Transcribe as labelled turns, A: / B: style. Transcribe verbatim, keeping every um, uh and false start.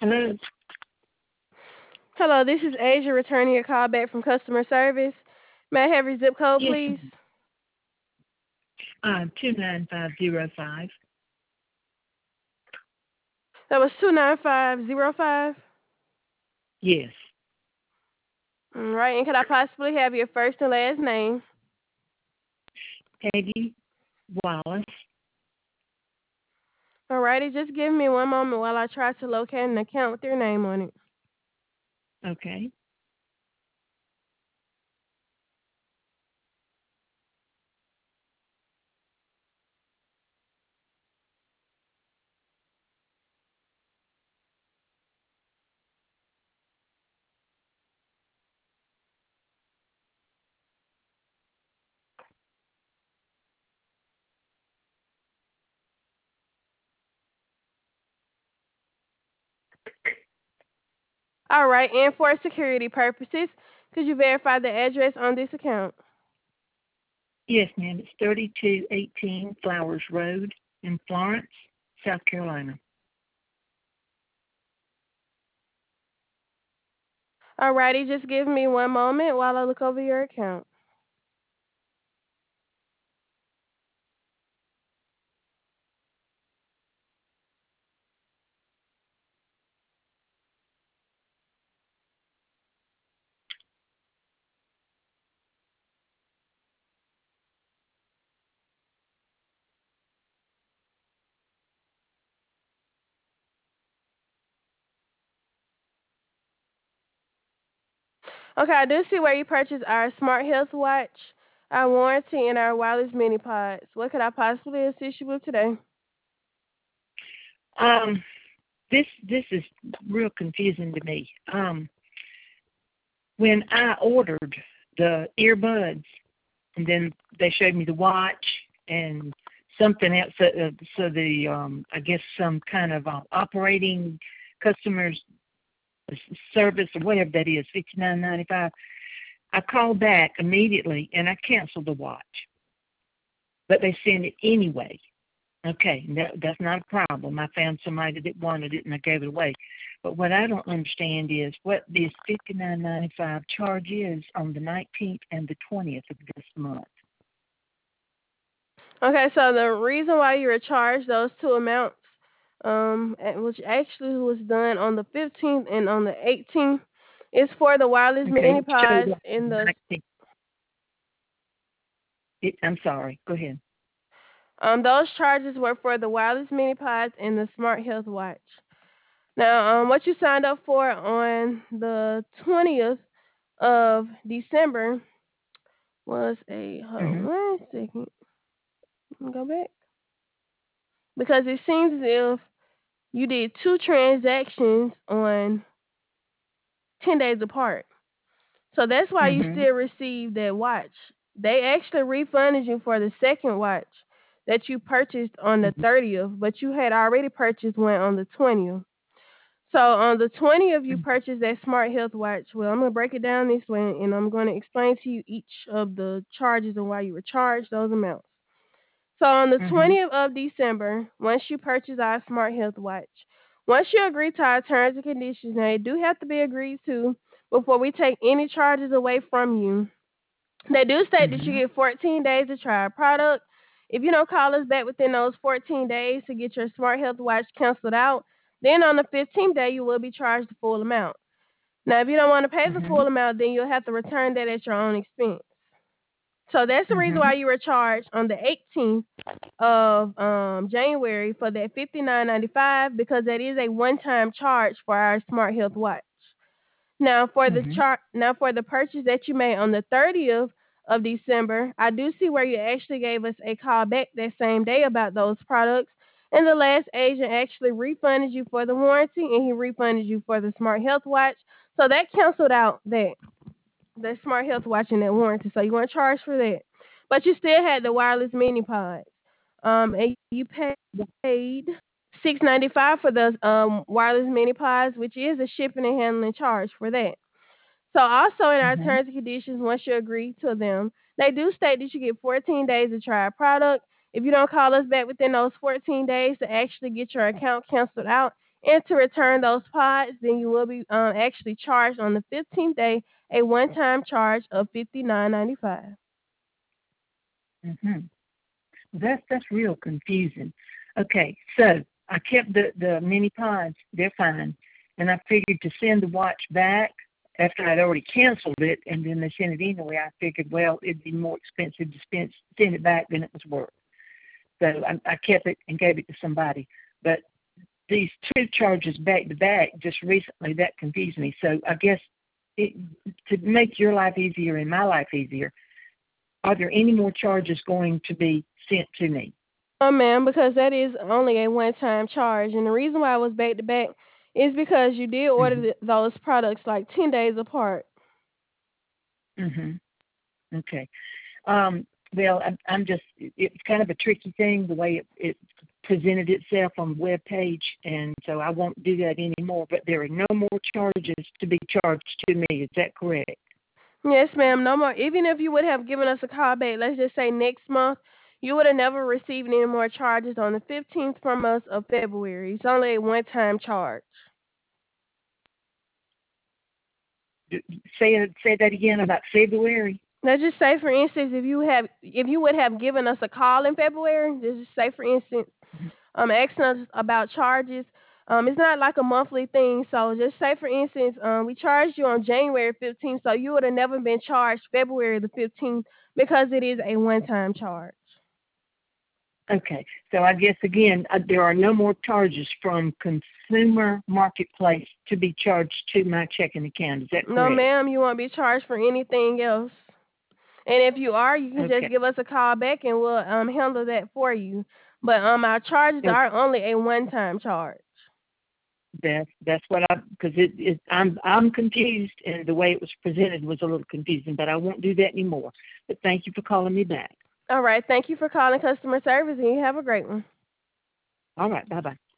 A: Hello.
B: Hello, this is Asia returning your call back from customer service. May I have your zip code,
A: Yes,
B: please?
A: ma'am. Uh, two nine five zero five.
B: That was two nine five zero five.
A: Yes.
B: All right, and could I possibly have your first and last name?
A: Peggy Wallace.
B: All righty, just give me one moment while I try to locate an account with your name on it.
A: Okay.
B: All right, and for security purposes, could you verify the address on this account?
A: Yes, ma'am. It's thirty-two eighteen Flowers Road in Florence, South Carolina.
B: All righty, just give me one moment while I look over your account. Okay, I do see where you purchased our Smart Health Watch, our warranty, and our wireless mini pods. What could I possibly assist you with today?
A: Um, this this is real confusing to me. Um, when I ordered the earbuds, and then they showed me the watch and something else. So, uh, so the um, I guess some kind of uh, operating customers service or whatever that is, fifty nine ninety five. I called back immediately and I canceled the watch, but they sent it anyway. Okay, that, that's not a problem. I found somebody that wanted it and I gave it away. But what I don't understand is what this fifty nine ninety five charge is on the nineteenth and the twentieth of this month.
B: Okay, so the reason why you were charged those two amounts, um, eh, which actually was done on the fifteenth and on the eighteenth, is for the wireless
A: Okay,
B: mini
A: it shows
B: pods
A: up on
B: and
A: the
B: the
A: nineteenth. It, I'm sorry. Go ahead.
B: um those charges were for the wireless mini pods and the Smart Health Watch. Now, um, what you signed up for on the twentieth of December was a hold on
A: Mhm.
B: one second. Let me go back because it seems as if you did two transactions on ten days apart. So that's why you
A: Mhm.
B: still received that watch. They actually refunded you for the second watch that you purchased on the
A: Mhm.
B: thirtieth, but you had already purchased one on the twentieth. So on the twentieth, you
A: Mhm.
B: purchased that Smart Health watch. Well, I'm going to break it down this way, and I'm going to explain to you each of the charges and why you were charged those amounts. So on the
A: Mhm.
B: twentieth of December, once you purchase our Smart Health watch, once you agree to our terms and conditions, now they do have to be agreed to before we take any charges away from you. They do state that you
A: Mhm.
B: get fourteen days to try our product. If you don't call us back within those fourteen days to get your Smart Health watch canceled out, then on the fifteenth day you will be charged the full amount. Now, if you don't want to pay the full
A: Mhm.
B: amount, then you'll have to return that at your own expense. So that's the reason why
A: Mhm.
B: you were charged on the eighteenth of um, January for that fifty nine ninety five because that is a one time charge for our Smart Health watch. Now for the
A: Mhm.
B: chart, now for the purchase that you made on the thirtieth of December, I do see where you actually gave us a call back that same day about those products, and the last agent actually refunded you for the warranty, and he refunded you for the Smart Health watch. So that canceled out that the Smart Health watch and that warranty. So you weren't charged for that, but you still had the wireless mini pods, um, and you paid six ninety five for the um wireless mini pods, which is a shipping and handling charge for that. So also in our
A: Mhm.
B: terms and conditions, once you agree to them, they do state that you get fourteen days to try a product. If you don't call us back within those fourteen days to actually get your account canceled out, and to return those pods, then you will be um, actually charged on the fifteenth day a one-time charge of fifty-nine ninety-five.
A: Mhm. That's that's real confusing. Okay, so I kept the the mini pods. They're fine, and I figured to send the watch back after I'd already canceled it, and then they sent it anyway. I figured, well, it'd be more expensive to spend, send it back than it was worth. So I, I kept it and gave it to somebody. But these two charges back to back just recently, that confused me. So I guess it, to make your life easier and my life easier, are there any more charges going to be sent to me?
B: Oh, ma'am, because that is only a one-time charge, and the reason why I was back to back is because you did order
A: Mhm.
B: th- those products like ten days apart.
A: Mhm. Okay. Um, well, I'm, I'm just, it's kind of a tricky thing the way it, it presented itself on the web page, and so I won't do that anymore. But there are no more charges to be charged to me. Is that correct?
B: Yes, ma'am. No more. Even if you would have given us a call back, let's just say next month, you would have never received any more charges on the fifteenth from us of February. It's only a one-time charge.
A: D- Say it, say that again about February.
B: Let's just say, for instance, if you have, if you would have given us a call in February, let's just say, for instance,
A: Mhm.
B: um, asking us about charges. Um, it's not like a monthly thing. So just say, for instance, um, we charged you on January fifteenth, so you would have never been charged February the fifteenth because it is a one-time charge.
A: Okay, so I guess again, uh, there are no more charges from Consumer Marketplace to be charged to my checking account. Is that
B: No,
A: correct?
B: ma'am, you won't be charged for anything else. And if you are, you can just
A: Okay.
B: give us a call back and we'll um handle that for you. But um, our charges
A: Okay.
B: are only a one-time charge.
A: That's that's what I because it is I'm I'm confused and the way it was presented was a little confusing, but I won't do that anymore. But thank you for calling me back.
B: All right. Thank you for calling customer service, and you have a great one.
A: All right, bye bye.